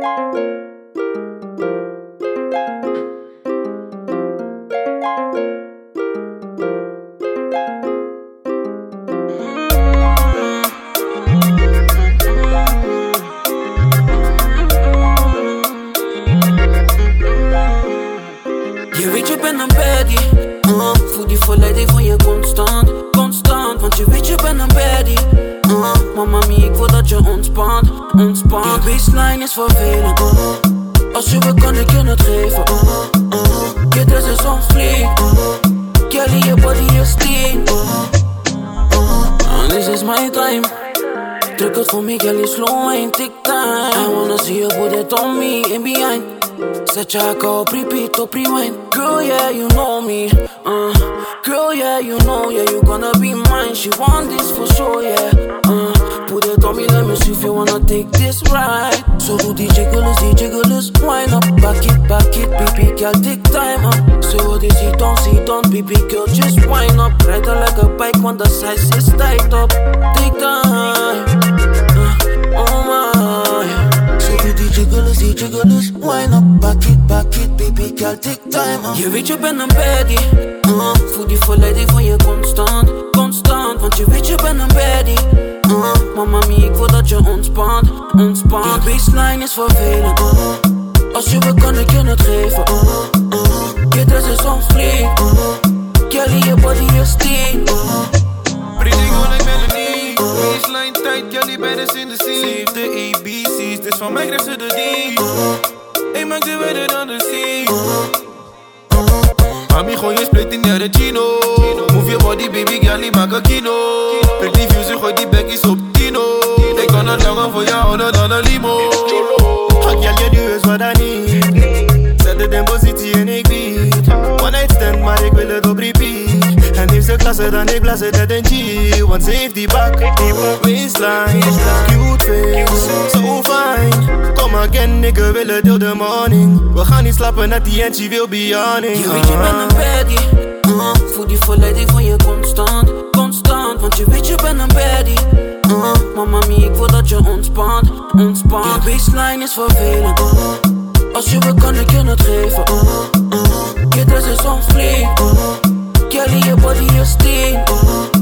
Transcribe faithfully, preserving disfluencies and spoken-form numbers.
Je weet je bent een baddie, uh, voel die verleiding van je constant, constant. Want je weet je bent een baddie, uh, mama mia, ik wil dat je ontspant, ontspant. Je baseline is vervelend, uh, als je wil kan ik je het geven, uh, uh. Je dress is on fleek, uh, Kelly je body is steen, uh, uh. And this is my time. Druk het voor me, Kelly, slow ain't take time. I wanna see you put it on me in behind. Zet je hakken op repeat, op rewind. Girl, yeah, you know me, uh. Girl, yeah, you know, yeah, you gonna be mine. She want this for sure, yeah, uh. Put it on me, let me see if you wanna take this ride. So do die jigglers, die jigglers, wind up. Back it, back it, baby girl, take time, uh. Say what is it, don't see, don't, baby girl, just wind up. Ride her like a bike, want the size is tight up. Take time, uh, oh my. So do die jigglers, die jigglers, wind up. Back it, back it, baby girl, take time, uh. Je weet je bent een baddie, uh. Voel die verleiding van je constant, constant. Want je weet je bent een baddie, uh. Mama mia, ik wil dat je ontspant, ontspant. Je baseline is vervelend, uh. Als je wil kan ik je het geven, uh. Uh. Je dress is on fleek, uh. Kelly je body is steen, uh. Pretty girl like Melanie, baseline tight, Kelly baddest in the scene. Ze heeft de A B C's, dus van mij krijgt ze de D. Ik maak de weather dan de sea. Mami, gooi je split in de chino. Move your body, baby girl, die maak een kino. Prik die views en gooi die bekkies op tino. Ik kan het langer voor jou houden dan een limo. Hak jij je duur is wat I need. Zet het in positie en ik beat. One night stand, maar ik wil het op repeat. En heeft ze klasse, dan ik blaas het uit een G. Want ze heeft die bak, waistline, cute face, so fine. Come again, nigga, wil het heel de morning. We gaan niet slapen, at the end, she will be yawning. Je weet je bent een baddie, uh. Voel die verleiding van je constant, constant. Want je weet je bent een baddie, uh. Mama mia, ik wil dat je ontspant, ontspant. Je baseline is vervelend, uh. Als je wil kan ik je het geven, uh. Uh. Je dress is on fleek, uh. Kelly je body is steen, uh.